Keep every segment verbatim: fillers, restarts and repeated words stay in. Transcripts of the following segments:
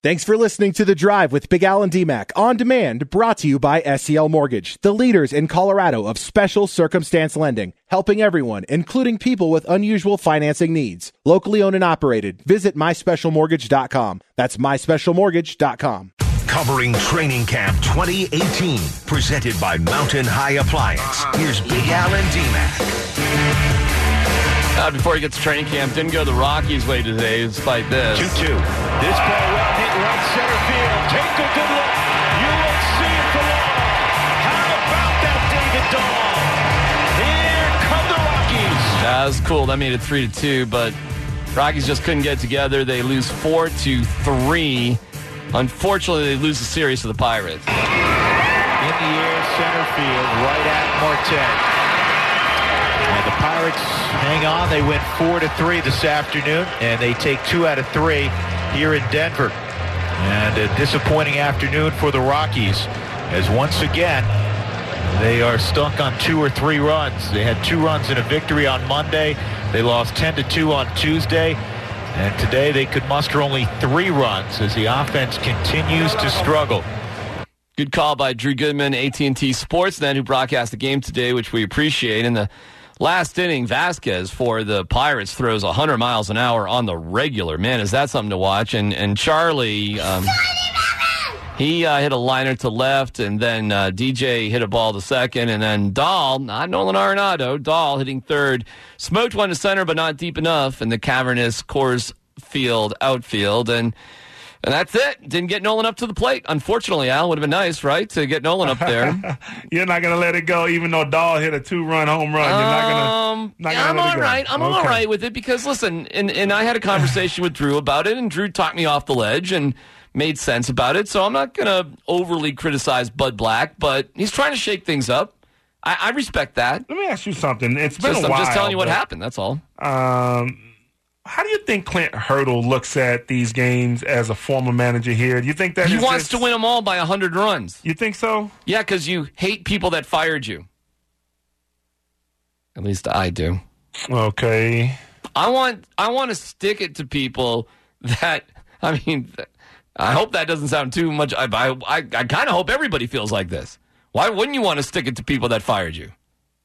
Thanks for listening to The Drive with Big Al and D-Mac on demand, brought to you by S C L Mortgage, the leaders in Colorado of special circumstance lending, helping everyone, including people with unusual financing needs. Locally owned and operated. Visit my special mortgage dot com. That's my special mortgage dot com. Covering Training Camp twenty eighteen, presented by Mountain High Appliance. Here's Big Al and D-Mac. Uh, before he gets to training camp, didn't go the Rockies' way today, despite this. two two. This ball well hit right center field. Take a good look. You will see it for long. How about that, David Dahl? Here come the Rockies. That was cool. That made it three to two, but Rockies just couldn't get together. They lose four to three. Unfortunately, they lose the series to the Pirates. In the air, center field, right at Marte. And the Pirates hang on. They win four to three this afternoon, and they take two out of three here in Denver. And a disappointing afternoon for the Rockies, as once again they are stuck on two or three runs. They had two runs in a victory on Monday. They lost ten to two on Tuesday, and today they could muster only three runs as the offense continues to struggle. Good call by Drew Goodman, A T and T Sportsnet, who broadcast the game today, which we appreciate. In the last inning, Vasquez for the Pirates throws one hundred miles an hour on the regular. Man, is that something to watch. And and Charlie, um, he uh, hit a liner to left, and then uh, D J hit a ball to second, and then Dahl, not Nolan Arenado, Dahl hitting third, smoked one to center, but not deep enough in the cavernous Coors Field outfield. And And that's it. Didn't get Nolan up to the plate. Unfortunately, Al, would have been nice, right, to get Nolan up there. You're not going to let it go, even though Dahl hit a two-run home run. You're not going um, to. Yeah, I'm all right. I'm okay. all right with it because, listen, and, and I had a conversation with Drew about it, and Drew talked me off the ledge and made sense about it. So I'm not going to overly criticize Bud Black, but he's trying to shake things up. I, I respect that. Let me ask you something. It's been just, a while. I'm just telling you what but, happened. That's all. Um. How do you think Clint Hurdle looks at these games as a former manager here? Do you think that he is wants just, to win them all by one hundred runs? You think so? Yeah, because you hate people that fired you. At least I do. Okay. I want I want to stick it to people that, I mean, I hope that doesn't sound too much. I I, I, I kind of hope everybody feels like this. Why wouldn't you want to stick it to people that fired you?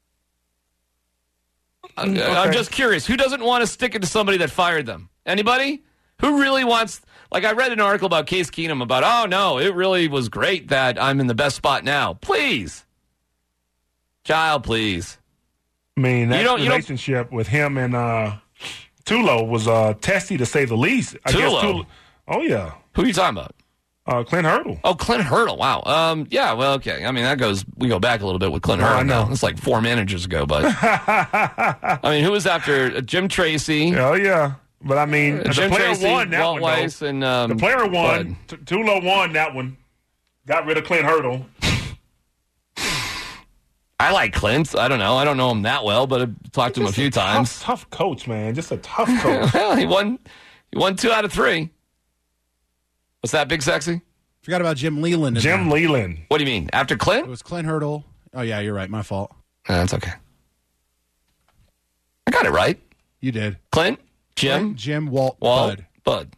Okay. I'm just curious. Who doesn't want to stick it to somebody that fired them? Anybody? Who really wants... Like, I read an article about Case Keenum about, oh, no, it really was great that I'm in the best spot now. Please. Child, please. I mean, that you don't, relationship you don't... with him and uh, Tulo was uh, testy, to say the least. I Tulo? Guess Tulo? Oh, yeah. Who are you talking about? Uh, Clint Hurdle. Oh, Clint Hurdle. Wow. Um, yeah, well, okay. I mean, that goes, we go back a little bit with Clint oh, Hurdle. I know. Now. It's like four managers ago, but. I mean, who was after Jim Tracy? Oh, yeah. But I mean, uh, the Jim player Tracy, won that Walt one. Weiss, and, um, the player won. T- Tulo won that one. Got rid of Clint Hurdle. I like Clint. I don't know. I don't know him that well, but I've talked to him a few a times. Tough, tough coach, man. Just a tough coach. Well, he won. He won two out of three. What's that, Big Sexy? Forgot about Jim Leland. Jim there. Leland. What do you mean? After Clint? It was Clint Hurdle. Oh, yeah, you're right. My fault. Uh, that's okay. I got it right. You did. Clint, Jim, Clint, Jim, Walt, Walt, Bud. Bud.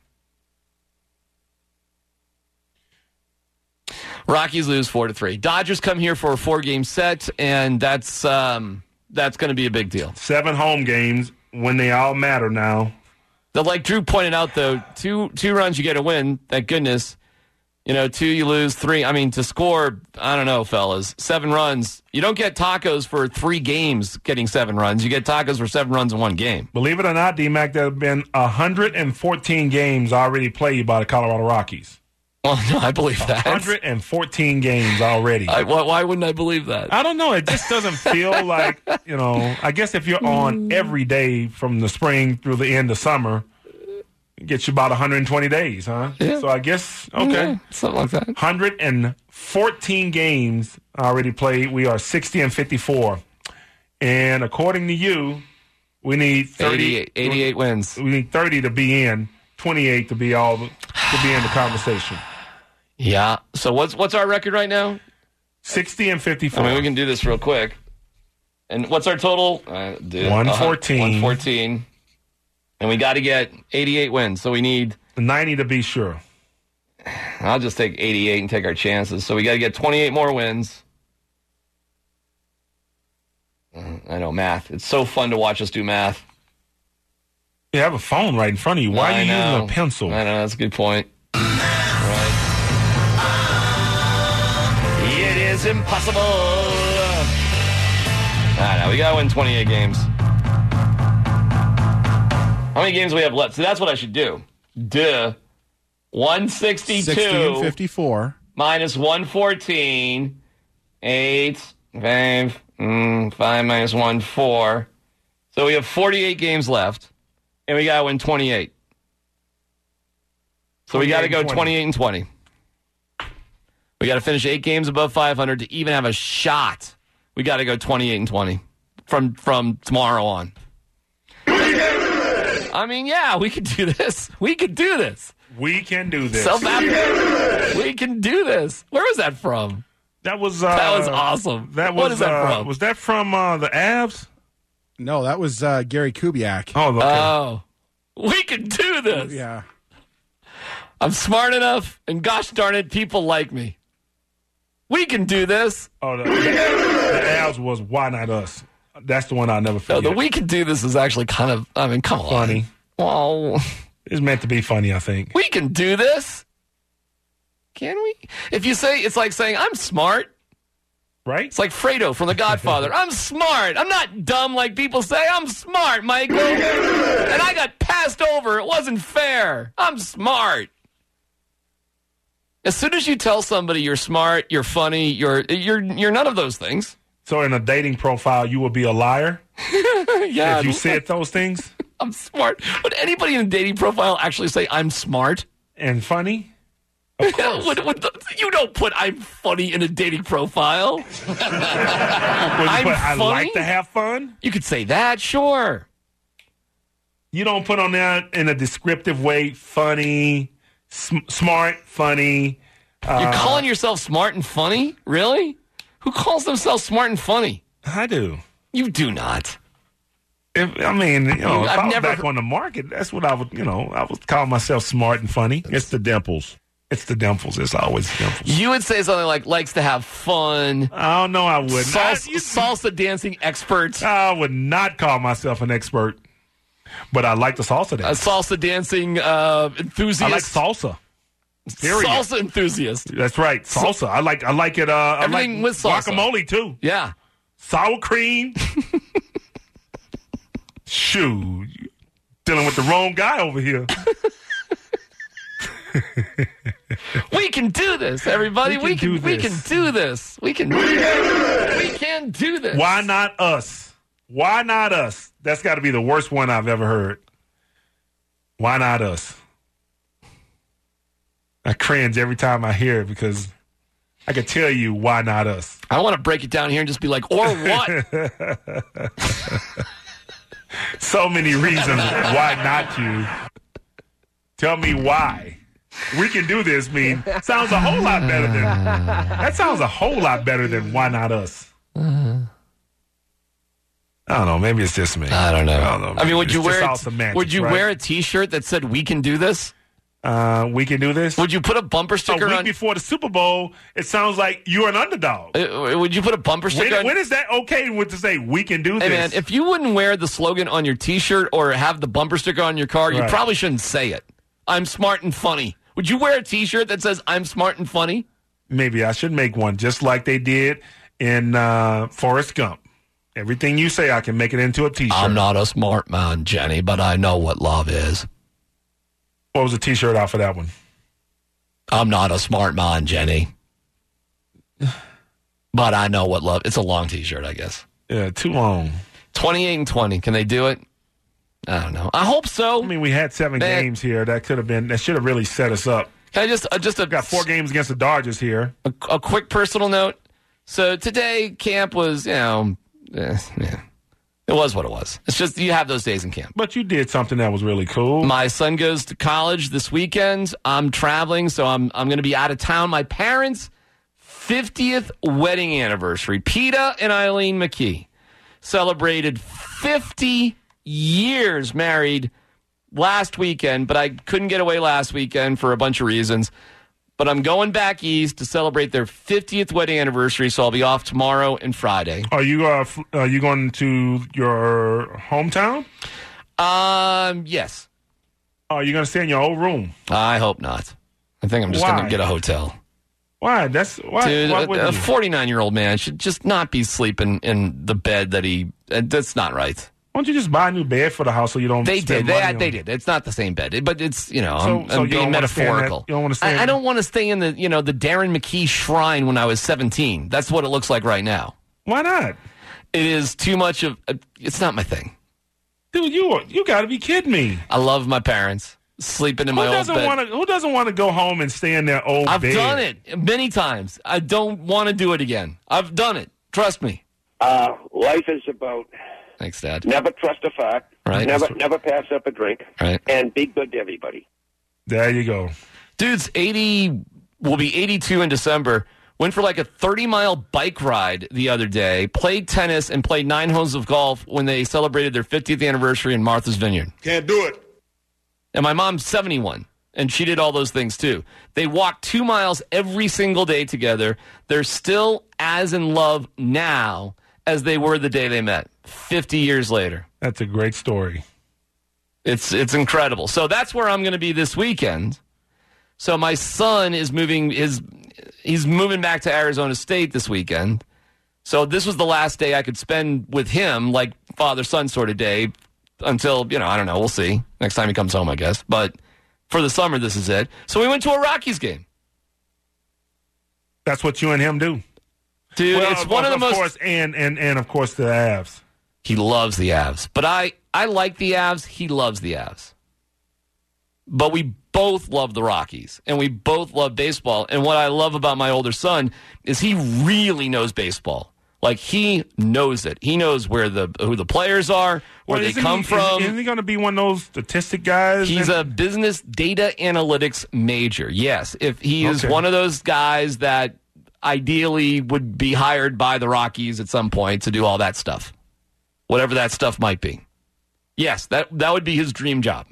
Rockies lose four to three. Dodgers come here for a four-game set, and that's um, that's going to be a big deal. Seven home games when they all matter now. The, like Drew pointed out, though, two two runs you get a win. Thank goodness. You know, two you lose, three. I mean, to score, I don't know, fellas, seven runs. You don't get tacos for three games getting seven runs. You get tacos for seven runs in one game. Believe it or not, D-Mac, there have been one hundred fourteen games already played by the Colorado Rockies. Well, no, I believe that. one hundred fourteen games already. I, why, why wouldn't I believe that? I don't know. It just doesn't feel like, you know, I guess if you're on every day from the spring through the end of summer, it gets you about one hundred twenty days, huh? Yeah. So I guess, okay. Yeah, something like that. one hundred fourteen games already played. We are sixty and fifty-four. And according to you, we need thirty. eighty-eight, eighty-eight wins. We need thirty to be in, twenty-eight to be all to be in the conversation. Yeah. So what's what's our record right now? sixty and fifty-four. I mean, we can do this real quick. And what's our total? Uh, one fourteen. one fourteen. And we got to get eighty-eight wins. So we need ninety to be sure. I'll just take eighty-eight and take our chances. So we got to get twenty-eight more wins. I know, math. It's so fun to watch us do math. You have a phone right in front of you. Why are you know. using a pencil? I know, that's a good point. Right. It is impossible. I know, we got to win twenty-eight games. How many games do we have left? So that's what I should do. Duh. one sixty-two. sixty and fifty-four. Minus one fourteen. eight. five. Mm, five minus one, four. So we have forty-eight games left. And we got to win twenty-eight. So we got to go twenty-eight and twenty. We got to finish eight games above five hundred to even have a shot. We got to go twenty-eight and twenty from from tomorrow on. I mean, yeah, we could do this. We could do this. We can do this. We can do this. Where was that from? That was uh, that was awesome. That was what is that uh, from? Was that from uh, the Avs? No, that was uh, Gary Kubiak. Oh, okay. Oh, we can do this. Yeah. I'm smart enough, and gosh darn it, people like me. We can do this. Oh, the, the, the Avs was Why Not Us. That's the one I'll never forget. No, the we can do this is actually kind of, I mean, come on. Funny. Well, it's meant to be funny, I think. We can do this. Can we? If you say, it's like saying, I'm smart. Right? It's like Fredo from The Godfather. I'm smart. I'm not dumb like people say. I'm smart, Michael. And I got passed over. It wasn't fair. I'm smart. As soon as you tell somebody you're smart, you're funny, you're you're you're none of those things. So in a dating profile, you would be a liar? Yeah. If you said those things? I'm smart. Would anybody in a dating profile actually say, I'm smart? And funny? Of course. would, would the, you don't put I'm funny in a dating profile. Would you I'm put, I funny? like to have fun? You could say that, sure. You don't put on there in a descriptive way, funny, sm- smart, funny. You're Uh, calling yourself smart and funny? Really? Who calls themselves smart and funny? I do. You do not. If, I mean, you know, if I've I was never back heard- on the market, that's what I would, you know, I would call myself smart and funny. It's the dimples. It's the dimples. It's always the dimples. You would say something like, likes to have fun. Oh, no, I wouldn't. Salsa, I, you- salsa dancing expert. I would not call myself an expert, but I like the salsa A dance. salsa dancing uh, enthusiast. I like salsa. Period. Salsa enthusiast. That's right, salsa. I like I like it. Uh, I Everything like with salsa. guacamole too. Yeah. Sour cream. Shoot, you dealing with the wrong guy over here. We can do this, everybody. We We can can, do we this. can do this. We can we can do this. Why not us? Why not us? That's got to be the worst one I've ever heard. Why not us? I cringe every time I hear it because I can tell you why not us. I don't want to break it down here and just be like, or what? So many reasons why not you. Tell me why. We can do this mean sounds a whole lot better than that sounds a whole lot better than why not us. I don't know. Maybe it's just me. I don't know. I don't know. I mean, would It's you just wear all a, semantics, would you right? wear a T-shirt that said "We can do this"? Uh, we can do this. Would you put a bumper A sticker week on? before the Super Bowl, it sounds like you're an underdog. Uh, would you put a bumper sticker When, on? when is that okay with to say we can do Hey this? man, if you wouldn't wear the slogan on your T-shirt or have the bumper sticker on your car, you Right. probably shouldn't say it. I'm smart and funny. Would you wear a T-shirt that says "I'm smart and funny"? Maybe I should make one just like they did in uh, Forrest Gump. Everything you say, I can make it into a T-shirt. I'm not a smart man, Jenny, but I know what love is. What was the T-shirt out for that one? I'm not a smart man, Jenny, but I know what love. It's a long T-shirt, I guess. Yeah, too long. twenty-eight and twenty. Can they do it? I don't know. I hope so. I mean, we had seven Man. games here. That could have been. That should have really set us up. Can I just uh, just a, Got four games against the Dodgers here. a, a quick personal note. So today, camp was, you know, eh, yeah, it was what it was. It's just you have those days in camp. But you did something that was really cool. My son goes to college this weekend. I'm traveling, so I'm I'm going to be out of town. My parents' fiftieth wedding anniversary. Peta and Eileen McKee celebrated fifty years married last weekend, but I couldn't get away last weekend for a bunch of reasons. But I'm going back east to celebrate their fiftieth wedding anniversary, so I'll be off tomorrow and Friday. Are you uh, f- are you going to your hometown? Um, yes. Oh, are you going to stay in your old room? I hope not. I think I'm just going to get a hotel. Why? That's why. Dude, why a forty-nine-year-old man should just not be sleeping in the bed that he. Uh, that's not right. Why don't you just buy a new bed for the house so you don't? They spend did. They money they on did. It's not the same bed, but it's you know So- I'm, so I'm you being don't wanna stay in that- metaphorical. you don't wanna stay I, in- I don't want to stay in the you know the Darren McKee shrine when I was seventeen. That's what it looks like right now. Why not, It is too much of. A, it's not my thing. dude? You you got to be kidding me. I love my parents. Sleeping in Who my old doesn't bed. want to? Who doesn't want to go home and stay in their old I've bed? done it many times. I don't want to do it again. I've done it. Trust me. Uh, life is about Thanks, Dad. never trust a fact, Right. never never pass up a drink, Right. and be good to everybody. There you go. Dude's eighty, will be eighty-two in December. Went for like a thirty-mile bike ride the other day, played tennis, and played nine holes of golf when they celebrated their fiftieth anniversary in Martha's Vineyard. Can't do it. And my mom's seventy-one, and she did all those things too. They walked two miles every single day together. They're still as in love now as they were the day they met, fifty years later. That's a great story. It's it's incredible. So that's where I'm going to be this weekend. So my son is moving his he's moving back to Arizona State this weekend. So this was the last day I could spend with him, like father-son sort of day, until, you know, I don't know, we'll see. Next time he comes home, I guess. But for the summer, this is it. So we went to a Rockies game. That's what you and him do. Dude, Well, it's one of the of most... course, and and and of course the Avs. He loves the Avs. But I, I like the Avs. He loves the Avs. But we both love the Rockies, and we both love baseball. And what I love about my older son is he really knows baseball. Like, he knows it. He knows where the who the players are, where Well, they isn't come he, from. Isn't, isn't he going to be one of those statistic guys? He's And- a business data analytics major. Yes, if he is Okay. one of those guys that ideally would be hired by the Rockies at some point to do all that stuff, whatever that stuff might be. Yes, that that would be his dream job,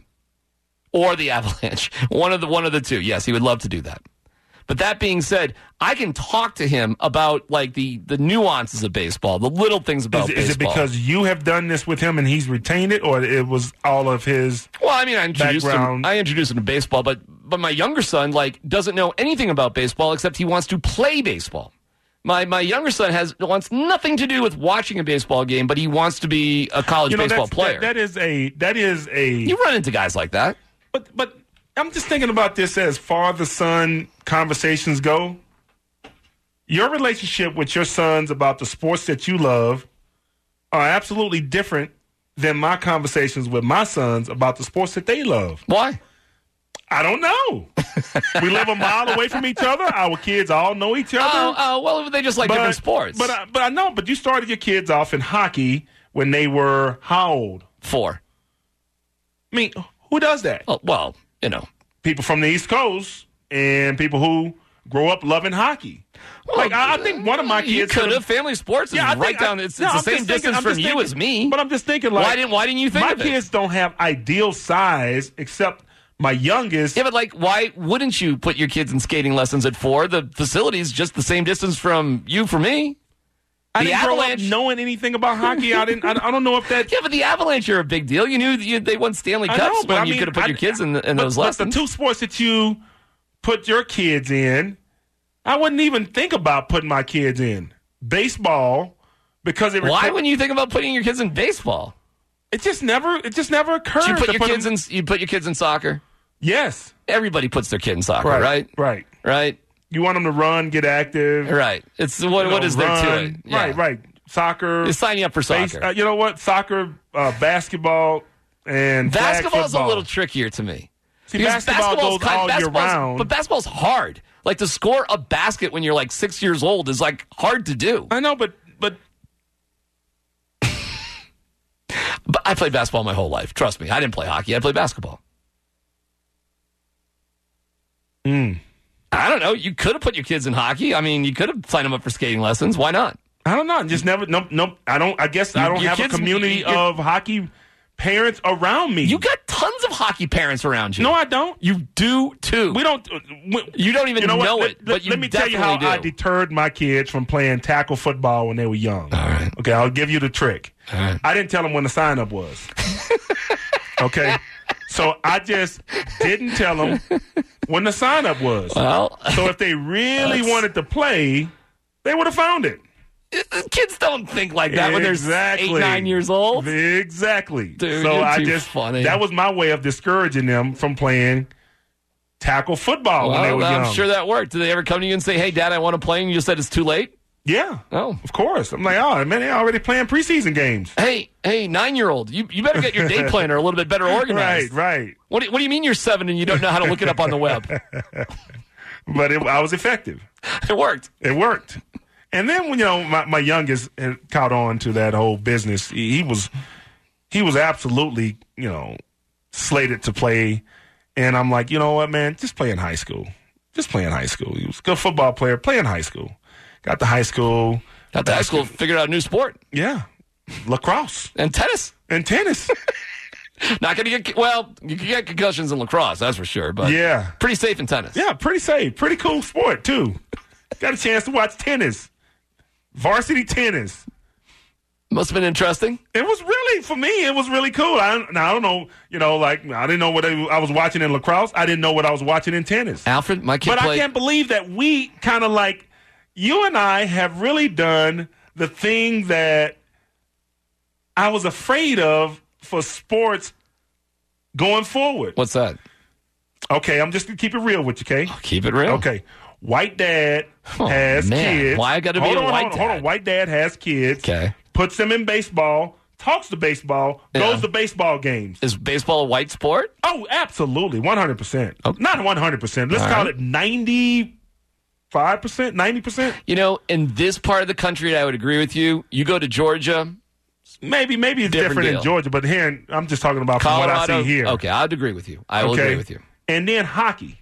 or the Avalanche. One of the one of the two. Yes, he would love to do that. But that being said, I can talk to him about like the, the nuances of baseball, the little things about Is, baseball. is it because you have done this with him and he's retained it, or it was all of his? Well, I mean, I introduced him. background? I introduced him to baseball, but but my younger son like doesn't know anything about baseball except he wants to play baseball. My my younger son has wants nothing to do with watching a baseball game, but he wants to be a college You know, baseball that's, player. that, that is a that is a. you run into guys like that. But but I'm just thinking about this as father-son conversations go. Your relationship with your sons about the sports that you love are absolutely different than my conversations with my sons about the sports that they love. Why? I don't know. We live a mile away from each other. Our kids all know each other. Oh, oh, well, they just like different sports. But I, but I know. But you started your kids off in hockey when they were how old? Four. I mean, who does that? Well, well, you know. People from the East Coast and people who grow up loving hockey. Like I, I think one of my kids You could have. Family sports is Yeah, I right think- down. I- It's, no, it's I'm the same just thinking- distance I'm from just you thinking- as me. But I'm just thinking, like, why didn't Why didn't you think my of it? kids don't have ideal size, except my youngest. Yeah, but like, why wouldn't you put your kids in skating lessons at four? The facility's just the same distance from you for me. I the didn't grow up Avalanche- knowing anything about hockey. I didn't. I, I don't know if that. Yeah, but the Avalanche are a big deal. You knew you, they won Stanley I Cups know, but when I you mean, could have put I- your kids in, in but, those but lessons. the two sports that you put your kids in, I wouldn't even think about putting my kids in baseball because it. Why requ- wouldn't you think about putting your kids in baseball? It just never. It just never occurred. Did you put to your put kids them- in? You put your kids in soccer. Yes. Everybody puts their kid in soccer, Right. right? Right. Right. You want them to run, get active. Right. It's what? you what know, is there to run. it? Yeah. Right. Right. Soccer. You're signing up for base- soccer. uh, you know what? Soccer, uh, basketball, and flag Basketball's a football. little trickier to me. See, Because basketball basketball's goes kind- all year basketball's- round. But basketball's hard. Like, to score a basket when you're like six years old is like hard to do. I know, but but But I played basketball my whole life. Trust me. I didn't play hockey. I played basketball. mm, I don't know. You could have put your kids in hockey. I mean, you could have signed them up for skating lessons. Why not? I don't know. Just never. Nope. Nope. I don't. I guess I Your- don't your have kids- a community your- of hockey parents around me. You got tons of hockey parents around you. No, I don't. You do too. We don't. We, you don't even you know, know what? it, let, but you let me tell you how do. I deterred my kids from playing tackle football when they were young. All right. Okay, I'll give you the trick. All right. I didn't tell them when the sign up was. Okay, so I just didn't tell them when the sign up was. Well, so if they really wanted to play, they would have found it. Kids don't think like that exactly. when they're eight, nine years old. Exactly. Dude, so you're I too just funny. That was my way of discouraging them from playing tackle football well, when they were I'm young. sure that worked. Did they ever come to you and say, "Hey, Dad, I want to play," and you just said it's too late? Yeah. Oh, of course. I'm like, oh man, they're already playing preseason games. Hey, hey, nine-year-old, you you better get your day planner a little bit better organized. Right, right. What do, what do you mean you're seven and you don't know how to look it up on the web? But it, I was effective. It worked. It worked. And then when you know my, my youngest had caught on to that whole business, he, he was he was absolutely you know slated to play, and I'm like, you know what, man, just play in high school, just play in high school. He was a good football player, play in high school. Got to high school, got to high school, figured out a new sport. Yeah, lacrosse and tennis and tennis. Not going to get, well, you can get concussions in lacrosse, that's for sure, but yeah, pretty safe in tennis. Yeah, pretty safe, pretty cool sport too. Got a chance to watch tennis. Varsity tennis. Must have been interesting. It was really, for me, it was really cool. I, now, I don't know, you know, like, I didn't know what I was watching in lacrosse. I didn't know what I was watching in tennis. Alfred, my kid But played. I can't believe that we kind of like, you and I have really done the thing that I was afraid of for sports going forward. What's that? Okay, I'm just going to keep it real with you, okay? Oh, keep it real. Okay. White dad oh, has man. kids. Why I got to be hold a on, white hold on, dad? Hold on. White dad has kids. Okay. Puts them in baseball. Talks to baseball. Yeah. Goes to baseball games. Is baseball a white sport? Oh, absolutely, one hundred percent. Okay. Not one hundred percent. Let's All call right. it ninety-five percent, ninety percent. You know, in this part of the country, I would agree with you. You go to Georgia. Maybe, maybe it's Different different, deal. in Georgia, but here in, I'm just talking about from Colorado. what I see here. Okay, I'd agree with you. I will Okay? agree with you. And then hockey.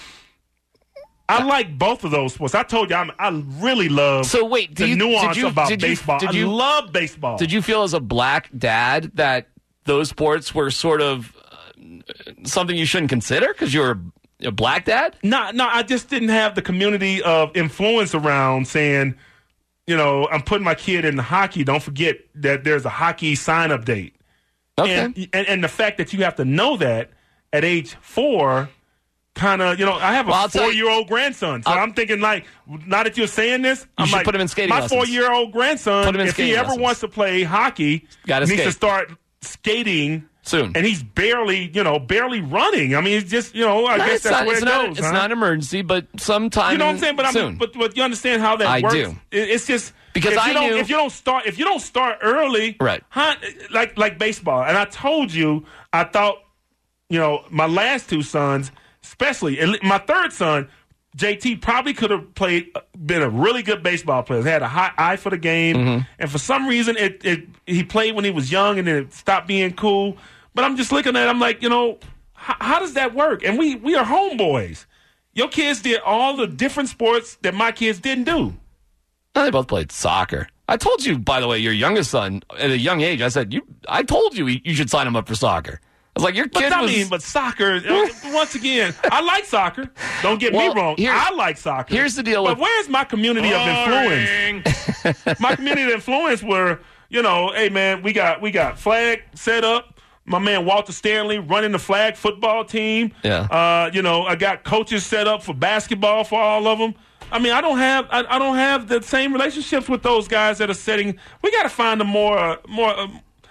I like both of those sports. I told you, I'm, I really love So wait, do the you, nuance did you, about did you, baseball. Did you, I love baseball. Did you feel as a black dad that those sports were sort of uh, something you shouldn't consider because you were a black dad? No, no, I just didn't have the community of influence around saying, you know, I'm putting my kid in hockey. Don't forget that there's a hockey sign-up date. Okay. And, and, and the fact that you have to know that at age four kind of, you know, I have a Well, I'll tell you- four-year-old grandson. So I'll- I'm thinking, like, now that you're saying this, I'm should like, put him in skating my lessons. four-year-old grandson, Put him in if he skating ever lessons. wants to play hockey, Gotta needs skate. to start skating Soon. And he's barely, you know, barely running. I mean, it's just, you know, I No, guess it's that's not, where it's it not, goes. It's huh? not an emergency, but sometime You know what I'm saying? But soon. I'm, but, but you understand how that I works. do. It- It's just Because if I you don't, knew- if you don't start if you don't start early, Right. huh, like like baseball. And I told you, I thought, you know, my last two sons, especially and my third son, J T, probably could have played, been a really good baseball player. Had a hot eye for the game, Mm-hmm. and for some reason, it, it he played when he was young, and then it stopped being cool. But I'm just looking at it, I'm like, you know, how, how does that work? And we we are homeboys. Your kids did all the different sports that my kids didn't do. No, they both played soccer. I told you, by the way, your youngest son at a young age. I said you. I told you you should sign him up for soccer. I was like, your But kid I was. mean, but soccer. Once again, I like soccer. Don't get Well, me wrong. here- I like soccer. here's the deal But with- where's my community of influence? My community of influence were, you know, hey man, we got we got flag set up. My man Walter Stanley running the flag football team. Yeah. Uh, you know, I got coaches set up for basketball for all of them. I mean, I don't have I, I don't have the same relationships with those guys that are setting. We got to find a more uh, more uh,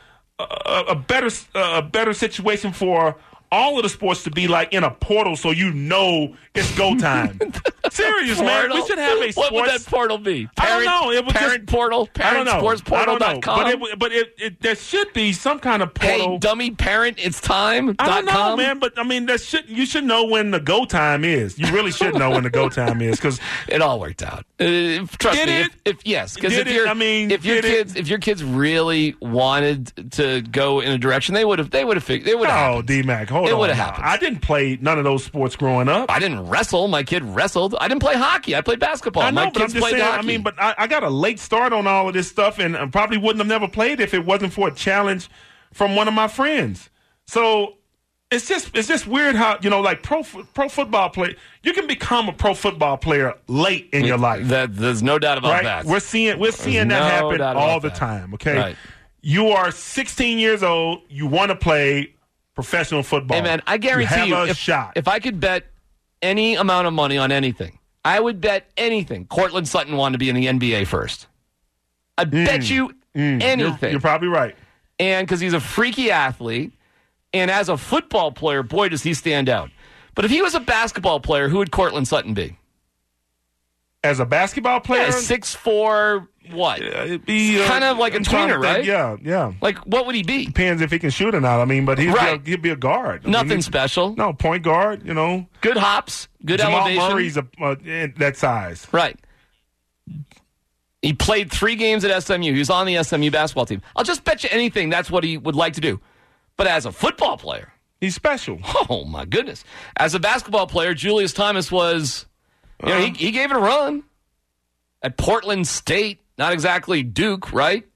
a, a better uh, a better situation for all of the sports to be like in a portal, so you know it's go time. Serious, man. We Portal? should have a sports. What would that portal be? I don't know. It was parent just- portal. I don't Parent know. sports I portal don't know. dot com. But it, but it, it, there should be some kind of portal. Hey, dummy parent, it's time. I don't dot know, com. man. But I mean, that should you should know when the go time is. You really should know when the go time is because It all worked out. Uh, trust Did me. it? If, if yes, because Did if it? you're, I mean, if your did it? kids, if your kids really wanted to go in a direction, they would have. They would have figured. They would have. oh, D Mac, hold It on. would've now. happened. I didn't play none of those sports growing up. I didn't wrestle. My kid wrestled. I didn't play hockey. I played basketball. I know, My but I'm kids just played saying. hockey. I mean, but I, I got a late start on all of this stuff, and I probably wouldn't have never played if it wasn't for a challenge from one of my friends. So it's just it's just weird how, you know, like pro pro football player, you can become a pro football player late in your life. That, there's no doubt about right? that. We're seeing we're seeing There's that no happen doubt all about the that. time. Okay, Right. You are sixteen years old. You want to play professional football. Hey, man, I guarantee you, you, have a if, shot. if I could bet any amount of money on anything, I would bet anything Cortland Sutton wanted to be in the N B A first. I'd Mm, bet you mm, anything. You're, you're probably right. And because he's a freaky athlete, and as a football player, boy, does he stand out. But if he was a basketball player, who would Cortland Sutton be? As a basketball player, Yeah, six four, what? uh, it'd be uh, kind of like a I'm trying to tweener, think. right? Yeah, yeah. Like, what would he be? Depends if he can shoot or not. I mean, but he'd, Right. be, a, he'd be a guard. I Nothing mean, special. No, point guard, you know. Good hops, good Jamal elevation. Murray's a, uh, in that size. Right. He played three games at S M U. He was on the S M U basketball team. I'll just bet you anything that's what he would like to do. But as a football player, He's special. oh, my goodness. As a basketball player, Julius Thomas was, you know, he, he gave it a run at Portland State. Not exactly Duke, right?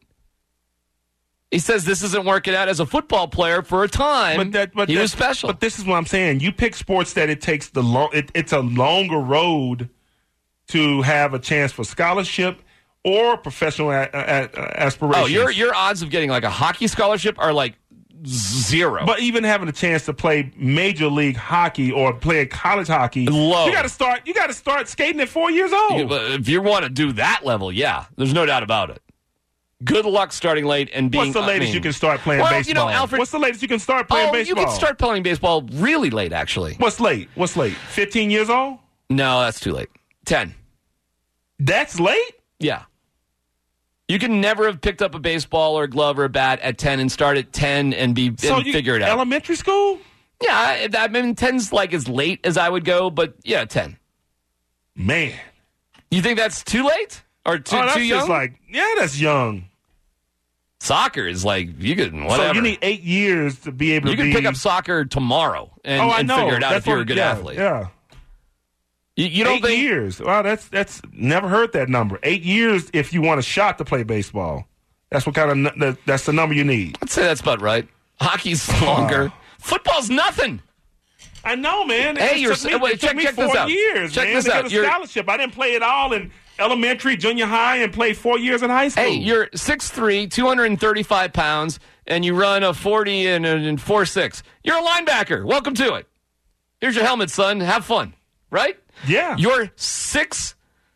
He says this isn't working out as a football player for a time. But that, but he that- was special. But this is what I'm saying. You pick sports that it takes the long. It, it's a longer road to have a chance for scholarship or professional a, a, a, aspirations. oh, your your odds of getting like a hockey scholarship are like zero. But even having a chance to play major league hockey or play college hockey, Low. you got to start. You got to start skating at four years old. If you want to do that level, yeah, there's no doubt about it. Good luck starting late and being. What's the I latest mean- you can start playing well, baseball? you know, Alfred. What's the latest you can start playing oh, baseball? you can start playing baseball really late, actually. What's late? What's late? Fifteen years old? No, that's too late. Ten. That's late? Yeah. You can never have picked up a baseball or a glove or a bat at ten and start at ten and be So and you, figure it out. Elementary school? Yeah, I, I mean, ten's like as late as I would go, but yeah, ten. Man. You think that's too late or too oh, that's too young? just like, yeah, that's young. Soccer is like you could whatever. So you need eight years to be able you to can be. pick up soccer tomorrow and, oh, I and know. figure it out That's if you're what- a good yeah, athlete. Yeah. You, you don't Eight think years. Wow, that's that's never heard that number. Eight years if you want a shot to play baseball. That's what kind of nu- that's the number you need. I'd say that's about right. Hockey's longer. Football's nothing. I know, man. Hey, it you're- took me, wait, it took check- me check this four out. years, Check man, this to out. get a You're- scholarship. I didn't play it all in elementary, junior high, and played four years in high school. Hey, you're six three, two hundred thirty-five pounds, and you run a forty and a four six. You're a linebacker. Welcome to it. Here's your helmet, son. Have fun. Right? Yeah. You're six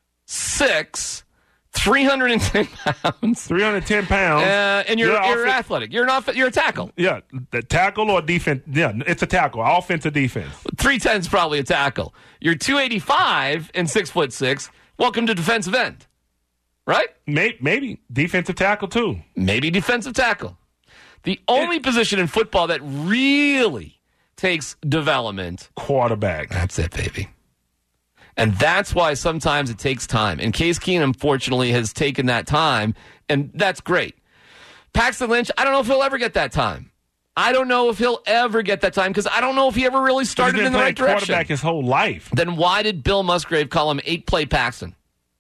six, three hundred ten pounds, three hundred ten pounds. uh, and you're You're you're, off- athletic. You're an off- You're a tackle. Yeah, the tackle or defense. Yeah, it's a tackle. Offensive defense. three ten is probably a tackle. You're two eighty-five and six foot six. Welcome to defensive end. Right? Maybe, maybe defensive tackle too. Maybe defensive tackle. The only position in football that really takes development. Quarterback. That's it, baby. And that's why sometimes it takes time. And Case Keenum, unfortunately, has taken that time, and that's great. Paxton Lynch, I don't know if he'll ever get that time. I don't know if he'll ever get that time because I don't know if he ever really He's started been in the playing right direction. quarterback his whole life. Then why did Bill Musgrave call him eight-play Paxton?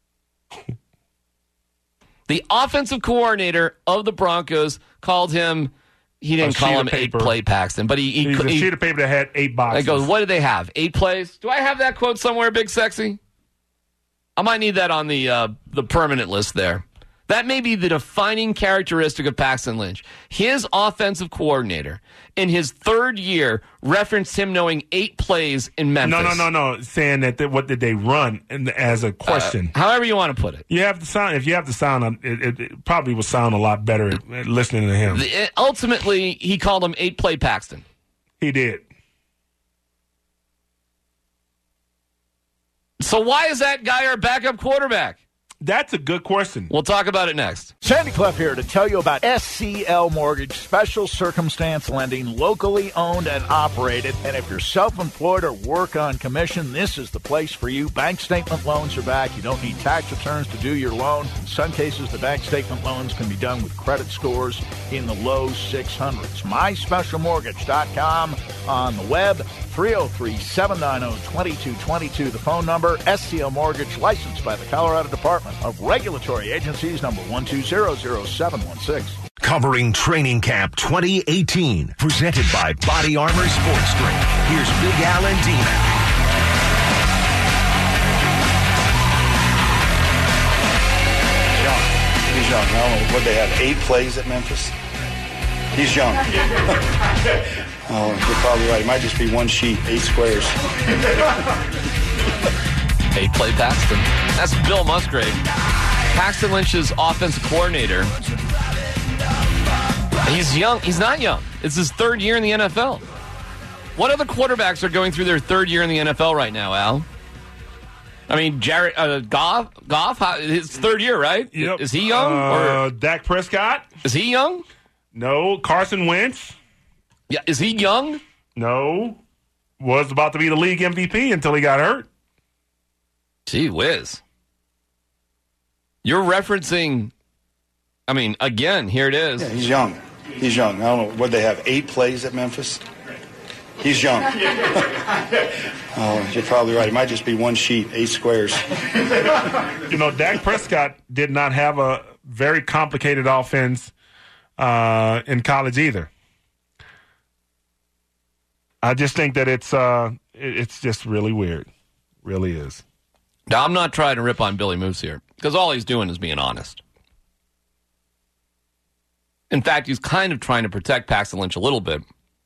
The offensive coordinator of the Broncos called him, he didn't A call sheet him of paper. eight-play Paxton, but he, he, He's a he, sheet of paper that had eight I boxes. go, what do they have? Eight plays? Do I have that quote somewhere, Big Sexy? I might need that on the uh, the permanent list there. That may be the defining characteristic of Paxton Lynch. His offensive coordinator, in his third year, referenced him knowing eight plays in Memphis. No, no, no, no. Saying that, they, what did they run and as a question? Uh, however you want to put it. you have to sound. If you have to sound, it, it, it probably would sound a lot better at listening to him. The- ultimately, he called him eight-play Paxton. He did. So why is that guy our backup quarterback? That's a good question. We'll talk about it next. Sandy Clough here to tell you about S C L Mortgage, special circumstance lending, locally owned and operated. And if you're self-employed or work on commission, this is the place for you. Bank statement loans are back. You don't need tax returns to do your loan. In some cases, the bank statement loans can be done with credit scores in the low six hundreds. my special mortgage dot com on the web. three oh three, seven nine oh, two two two two, the phone number. S C L Mortgage, licensed by the Colorado Department of Regulatory Agencies, number one two zero zero seven one six. Covering Training Camp twenty eighteen. Presented by Body Armor Sports Drink. Here's Big Al and D-Mac. Young. He's young. I don't know what they have. Eight plays at Memphis. He's young. Oh, you're probably right. It might just be one sheet, eight squares. Eight play Paxton. That's Bill Musgrave, Paxton Lynch's offensive coordinator. He's young. He's not young. It's his third year in the N F L. What other quarterbacks are going through their third year in the N F L right now, Al? I mean, Jared uh, Goff, Goff, his third year, right? Yep. Is he young? Uh, or Dak Prescott? Is he young? No. Carson Wentz? Yeah. Is he young? No. Was about to be the league M V P until he got hurt. Gee whiz. You're referencing, I mean, again, here it is. Yeah, he's young. He's young. I don't know what they have. Eight plays at Memphis. He's young. Oh, you're probably right. It might just be one sheet, eight squares. You know, Dak Prescott did not have a very complicated offense uh, in college either. I just think that it's uh, it's just really weird. Really is. Now, I'm not trying to rip on Billy Moose here, because all he's doing is being honest. In fact, he's kind of trying to protect Paxton Lynch a little bit.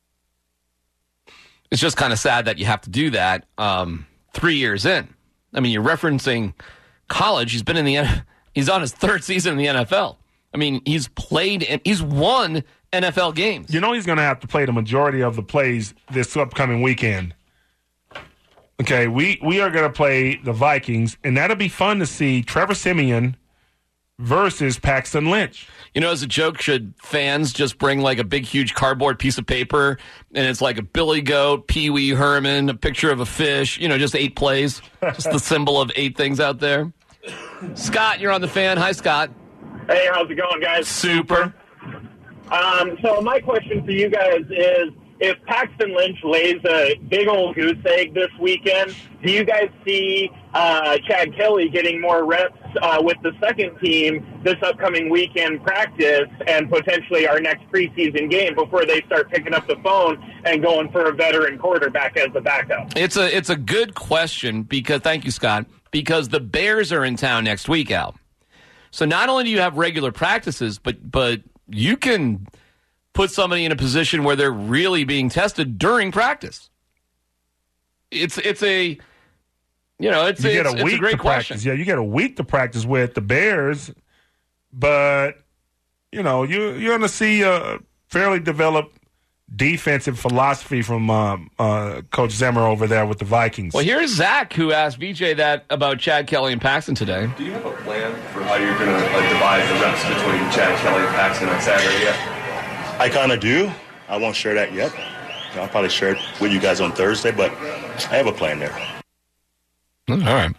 It's just kind of sad that you have to do that um, three years in. I mean, you're referencing college. He's been in the he's on his third season in the N F L. I mean, he's played and he's won N F L games. You know he's going to have to play the majority of the plays this upcoming weekend. Okay, we, we are going to play the Vikings, and that'll be fun to see Trevor Siemian versus Paxton Lynch. You know, as a joke, should fans just bring like a big, huge cardboard piece of paper, and it's like a billy goat, Pee Wee Herman, a picture of a fish, you know, just eight plays, just the symbol of eight things out there. Scott, you're on the Fan. Hi, Scott. Hey, how's it going, guys? Super. Um, so my question for you guys is, if Paxton Lynch lays a big old goose egg this weekend, do you guys see uh, Chad Kelly getting more reps uh, with the second team this upcoming weekend practice and potentially our next preseason game before they start picking up the phone and going for a veteran quarterback as the backup? It's a it's a good question because thank you, Scott, because the Bears are in town next week, Al. So not only do you have regular practices, but but you can put somebody in a position where they're really being tested during practice. It's it's a you know it's you a, get a it's, week it's a great to question. Practice. Yeah, you get a week to practice with the Bears, but you know you you're going to see a fairly developed defensive philosophy from uh, uh, Coach Zimmer over there with the Vikings. Well, here's Zach who asked V J that about Chad Kelly and Paxton today. Do you have a plan for how you're going to like divide the reps between Chad Kelly and Paxton on Saturday yet? I kind of do. I won't share that yet. I'll probably share it with you guys on Thursday, but I have a plan there. All right.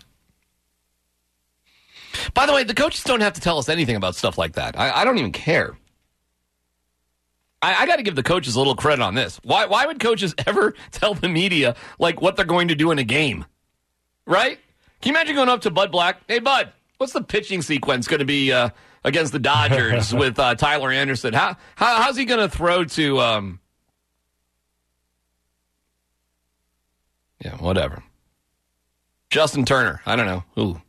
By the way, the coaches don't have to tell us anything about stuff like that. I, I don't even care. I, I got to give the coaches a little credit on this. Why Why would coaches ever tell the media like what they're going to do in a game? Right? Can you imagine going up to Bud Black? Hey, Bud, what's the pitching sequence going to be uh, against the Dodgers with uh, Tyler Anderson? How, how How's he going to throw to... Um... Yeah, whatever. Justin Turner. I don't know. Who?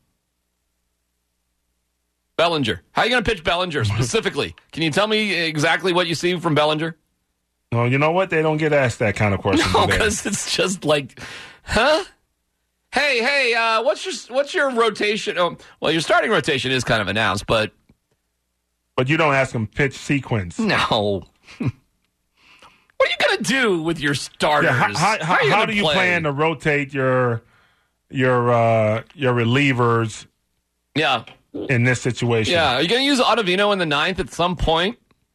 Bellinger. How are you going to pitch Bellinger specifically? Can you tell me exactly what you see from Bellinger? No, you know what? They don't get asked that kind of question. No, because it's just like, huh? Hey, hey, uh, what's your what's your rotation? Oh, well, your starting rotation is kind of announced, but but you don't ask them pitch sequence. No. What are you going to do with your starters? Yeah, how how, how, how, how do you play? plan to rotate your your uh, your relievers? Yeah. In this situation. Yeah. Are you going to use Ottavino in the ninth at some point?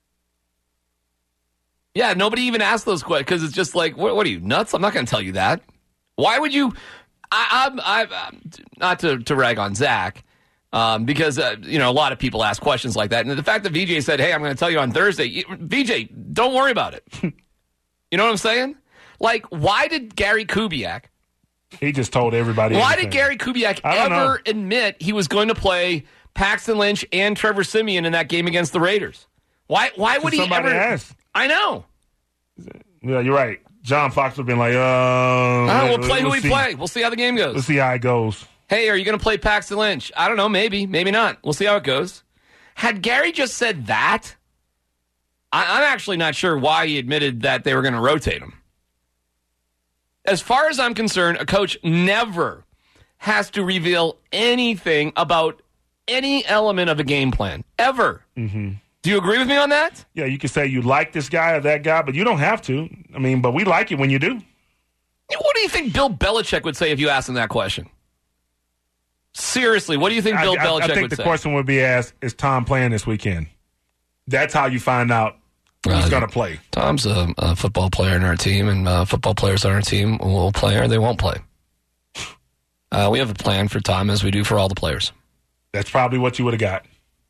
Yeah, nobody even asked those questions because it's just like, what, what are you, nuts? I'm not going to tell you that. Why would you? I, I'm, I'm not to, to rag on Zach, um, because uh, you know a lot of people ask questions like that, and the fact that V J said, "Hey, I'm going to tell you on Thursday," V J, don't worry about it. You know what I'm saying? Like, why did Gary Kubiak? He just told everybody. Why everything. did Gary Kubiak ever know. admit he was going to play Paxton Lynch and Trevor Siemian in that game against the Raiders? Why Why would he somebody ever? asked. I know. Yeah, you're right. John Fox would have been like, uh, Uh, we'll play who we see. play. We'll see how the game goes. Let's see how it goes. Hey, are you going to play Paxton Lynch? I don't know. Maybe. Maybe not. We'll see how it goes. Had Gary just said that, I, I'm actually not sure why he admitted that they were going to rotate him. As far as I'm concerned, a coach never has to reveal anything about any element of a game plan. Ever. Mm-hmm. Do you agree with me on that? Yeah, you can say you like this guy or that guy, but you don't have to. I mean, but we like it when you do. What do you think Bill Belichick would say if you asked him that question? Seriously, what do you think Bill I, I, Belichick I think would the say? question would be asked, is Tom playing this weekend? That's how you find out who's Uh, going to play. Tom's a, a football player in our team, and uh, football players on our team will play or they won't play. Uh, we have a plan for Tom as we do for all the players. That's probably what you would have got.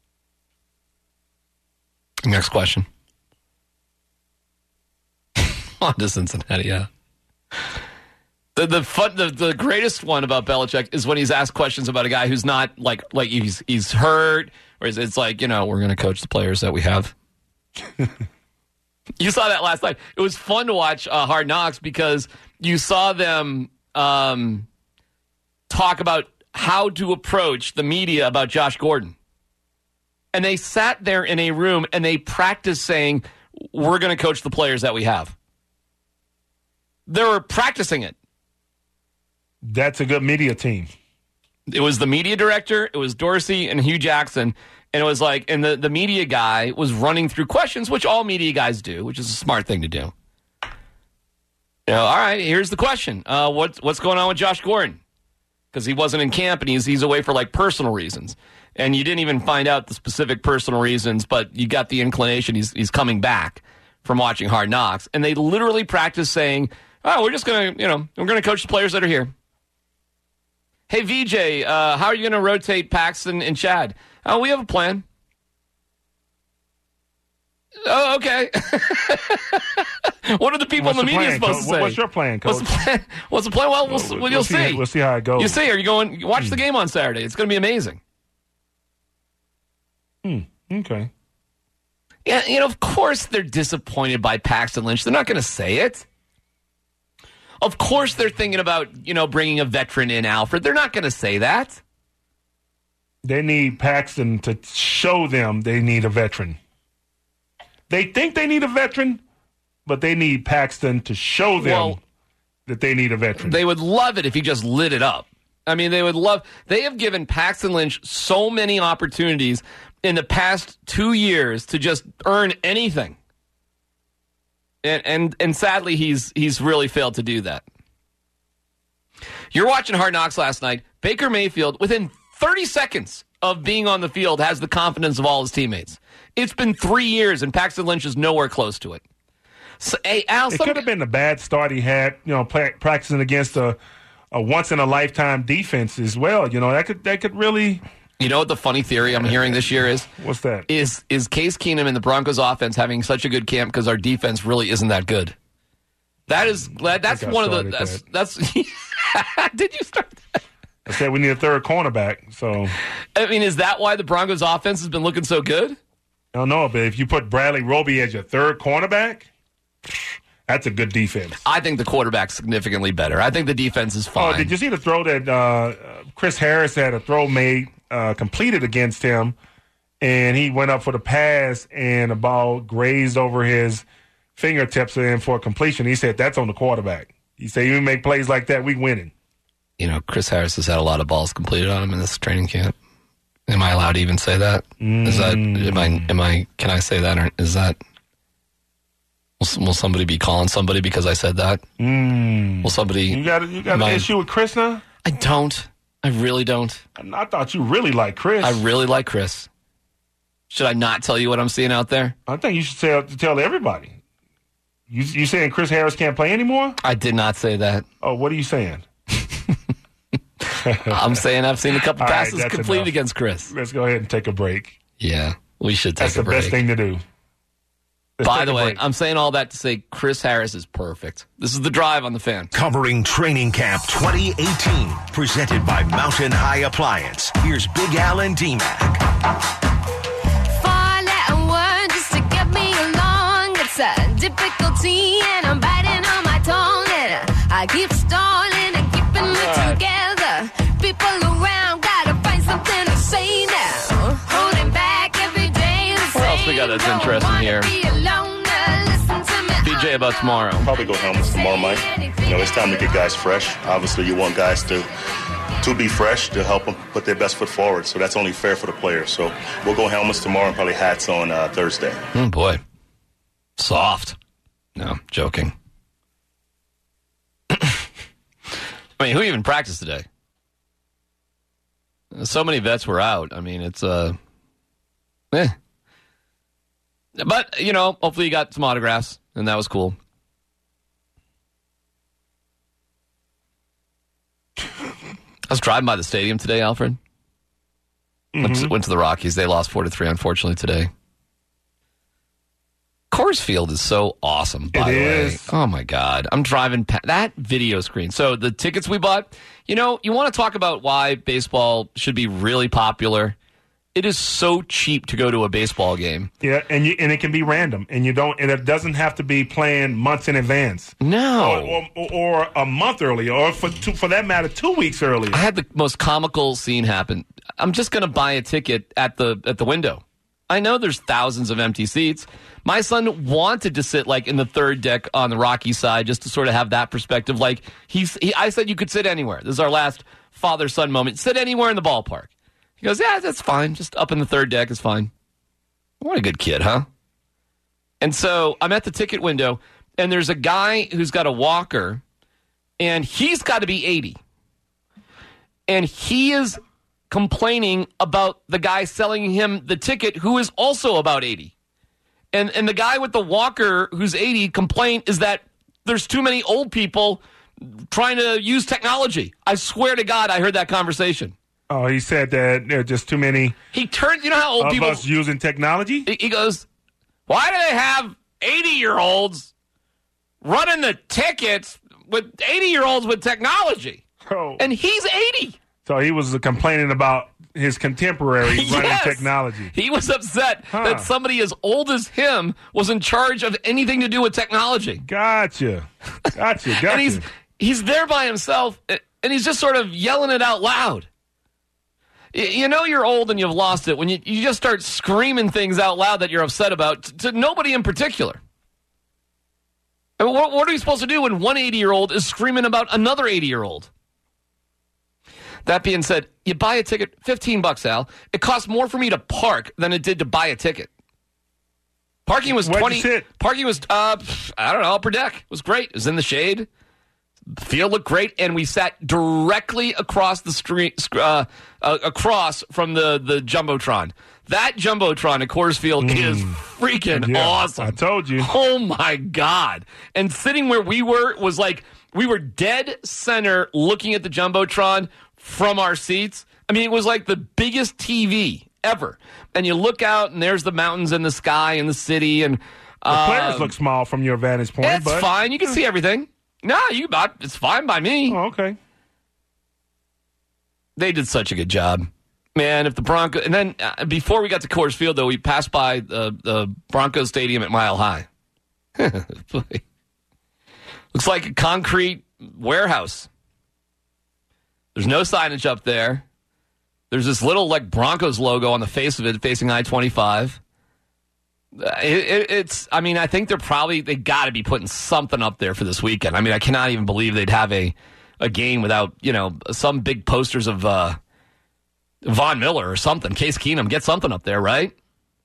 Next question. On to Cincinnati, yeah. The the fun the, the greatest one about Belichick is when he's asked questions about a guy who's not like like he's he's hurt, or it's, it's like, you know, we're going to coach the players that we have. You saw that last night. It was fun to watch uh, Hard Knocks because you saw them um, talk about how to approach the media about Josh Gordon. And they sat there in a room and they practiced saying, we're going to coach the players that we have. They were practicing it. That's a good media team. It was the media director, it was Dorsey and Hugh Jackson, and it was like, and the, the media guy was running through questions, which all media guys do, which is a smart thing to do. You know, all right, here's the question. Uh, what's, what's going on with Josh Gordon? Because he wasn't in camp and he's, he's away for like personal reasons. And you didn't even find out the specific personal reasons, but you got the inclination he's, he's coming back from watching Hard Knocks. And they literally practice saying, oh, we're just going to, you know, we're going to coach the players that are here. Hey, V J, uh, how are you going to rotate Paxton and Chad? Oh, we have a plan. Oh, okay. What are the people What's in the, the media plan, supposed Coach? to say? What's your plan, Coach? What's the plan? What's the plan? Well, we'll, We'll- well, you'll we'll see- see. we'll see how it goes. You see? Are you going? Watch the game on Saturday. It's going to be amazing. Hmm. Okay. Yeah, you know, of course they're disappointed by Paxton Lynch. They're not going to say it. Of course they're thinking about, you know, bringing a veteran in, Alfred. They're not going to say that. They need Paxton to show them they need a veteran. They think they need a veteran, but they need Paxton to show them Well, that they need a veteran. They would love it if he just lit it up. I mean, they would love... They have given Paxton Lynch so many opportunities in the past two years to just earn anything. And and, and sadly, he's he's really failed to do that. You're watching Hard Knocks last night. Baker Mayfield, within thirty seconds of being on the field, has the confidence of all his teammates. It's been three years, and Paxton Lynch is nowhere close to it. So, hey, Al, it some, could have been a bad start he had, you know, play, practicing against a, a once-in-a-lifetime defense as well. You know, that could that could really... You know what the funny theory I'm hearing this year is? What's that? Is is Case Keenum and the Broncos offense having such a good camp because our defense really isn't that good? That is that, that's I one of the started that's, that. that's Did you start that? I said we need a third cornerback, so... I mean, is that why the Broncos offense has been looking so good? I don't know, but if you put Bradley Roby as your third cornerback, that's a good defense. I think the quarterback's significantly better. I think the defense is fine. Oh, did you see the throw that uh, Chris Harris had a throw made, uh, completed against him, and he went up for the pass, and the ball grazed over his fingertips and for a completion. He said, that's on the quarterback. He said, you make plays like that, we winning. You know, Chris Harris has had a lot of balls completed on him in this training camp. Am I allowed to even say that? Mm. Is that, am I, am I, can I say that, or is that, will, will somebody be calling somebody because I said that? Mm. Will somebody... You got, you got an I, issue with Chris now? I don't. I really don't. I thought you really liked Chris. I really like Chris. Should I not tell you what I'm seeing out there? I think you should tell, tell everybody. You, you saying Chris Harris can't play anymore? I did not say that. Oh, what are you saying? I'm saying I've seen a couple All right, passes that's completed enough. against Chris. Let's go ahead and take a break. Yeah, we should take That's a break. That's the best thing to do. Let's By take the a way, break. I'm saying all that to say Chris Harris is perfect. This is The Drive on the Fan. Covering Training Camp twenty eighteen, presented by Mountain High Appliance. Here's Big Al and D-Mac. Four-letter word just to difficulty and I'm biting on my tongue and I keep stalling and keeping it together. People around gotta find something to say now. Holding back every day. What else we got that's interesting here? B J, about tomorrow. Probably go helmets tomorrow, Mike. You know, it's time to get guys fresh. Obviously, you want guys to to be fresh, to help them put their best foot forward. So that's only fair for the players. So we'll go helmets tomorrow and probably hats on uh, Thursday. Oh, boy. Soft. No, joking. I mean, who even practiced today? So many vets were out. I mean, it's, uh, eh. But, you know, hopefully you got some autographs, and that was cool. I was driving by the stadium today, Alfred. Mm-hmm. Went, to, went to the Rockies. They lost four to three, unfortunately, today. Coors Field is so awesome, by it the way. Is. Oh, my God. I'm driving past that video screen. So the tickets we bought, you know, you want to talk about why baseball should be really popular. It is so cheap to go to a baseball game. Yeah, and you, and it can be random, and you don't, and it doesn't have to be planned months in advance. No, or, or, or a month earlier, or for two, for that matter, two weeks earlier. I had the most comical scene happen. I'm just going to buy a ticket at the at the window. I know there's thousands of empty seats. My son wanted to sit like in the third deck on the Rocky side, just to sort of have that perspective. Like he's, he, I said, you could sit anywhere. This is our last father-son moment. Sit anywhere in the ballpark. He goes, yeah, that's fine. Just up in the third deck is fine. What a good kid, huh? And so I'm at the ticket window, and there's a guy who's got a walker, and he's got to be eighty. And he is complaining about the guy selling him the ticket who is also about eighty. And, and the guy with the walker who's eighty complaint is that there's too many old people trying to use technology. I swear to God, I heard that conversation. Oh, he said that there are just too many. He turned, you know how old of people us using technology. He, he goes, why do they have eighty-year-olds running the tickets with eighty-year-olds with technology? Oh. And he's eighty. So he was complaining about his contemporary running yes. technology. He was upset huh. that somebody as old as him was in charge of anything to do with technology. Gotcha, gotcha, gotcha. And he's he's there by himself, and he's just sort of yelling it out loud. You know you're old and you've lost it when you, you just start screaming things out loud that you're upset about to, to nobody in particular. I mean, what, what are you supposed to do when one eighty-year-old is screaming about another eighty-year-old? That being said, you buy a ticket, fifteen bucks, Al. It costs more for me to park than it did to buy a ticket. Parking was Where'd twenty. You sit? Parking was, uh, I don't know, upper deck. It was great. It was in the shade. The field looked great, and we sat directly across the street, uh, uh, across from the, the Jumbotron. That Jumbotron at Coors Field mm. is freaking yeah, awesome. I told you. Oh, my God. And sitting where we were was like, we were dead center looking at the Jumbotron from our seats. I mean, it was like the biggest T V ever. And you look out, and there's the mountains and the sky and the city. And uh, the players um, look small from your vantage point. It's but fine. You can see everything. No, you about it's fine by me. Oh, okay. They did such a good job, man. If the Broncos, and then uh, before we got to Coors Field, though, we passed by the the Broncos Stadium at Mile High. Looks like a concrete warehouse. There's no signage up there. There's this little like Broncos logo on the face of it, facing I twenty-five. It, it, it's, I mean, I think they're probably, they got to be putting something up there for this weekend. I mean, I cannot even believe they'd have a, a game without, you know, some big posters of uh, Von Miller or something. Case Keenum, get something up there, right?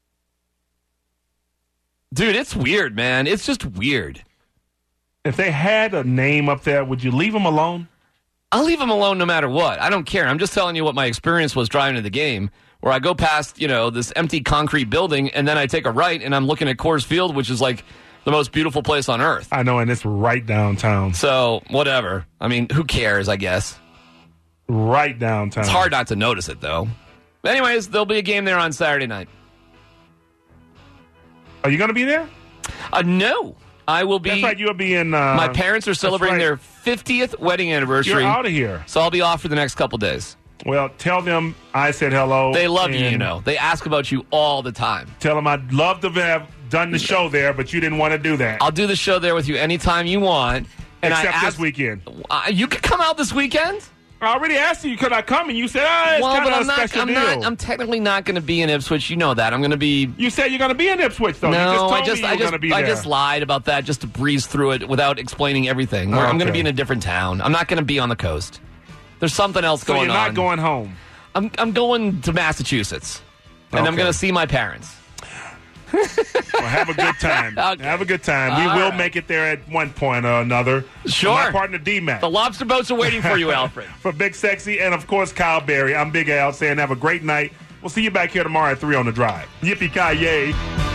Dude, it's weird, man. It's just weird. If they had a name up there, would you leave them alone? I'll leave them alone no matter what. I don't care. I'm just telling you what my experience was driving to the game, where I go past, you know, this empty concrete building, and then I take a right, and I'm looking at Coors Field, which is like the most beautiful place on earth. I know, and it's right downtown. So, whatever. I mean, who cares, I guess. Right downtown. It's hard not to notice it, though. Anyways, there'll be a game there on Saturday night. Are you going to be there? Uh, no. I will be. That's right, you'll be in. Uh, my parents are celebrating right. their fiftieth wedding anniversary. You're out of here. So I'll be off for the next couple days. Well, tell them I said hello. They love you, you know. They ask about you all the time. Tell them I'd love to have done the show there, but you didn't want to do that. I'll do the show there with you anytime you want. And Except I asked, this weekend. Uh, you could come out this weekend? I already asked you, could I come? And you said, oh, it's well, kind but of I'm a not, special I'm deal. not. I'm technically not going to be in Ipswich. You know that. I'm going to be. You said you're going to be in Ipswich, though. No, you just told I just, me you I were just, going to be I there. just lied about that just to breeze through it without explaining everything. Oh, I'm going to okay. be in a different town. I'm not going to be on the coast. There's something else so going you're not on. going home. I'm, I'm going to Massachusetts, and Okay. I'm going to see my parents. Well, have a good time. Okay. Have a good time. We All will right. make it there at one point or another. Sure. My partner, D-Mac. The lobster boats are waiting for you, Alfred. For Big Sexy and, of course, Kyle Berry. I'm Big Al saying have a great night. We'll see you back here tomorrow at three on The Drive. Yippee-ki-yay.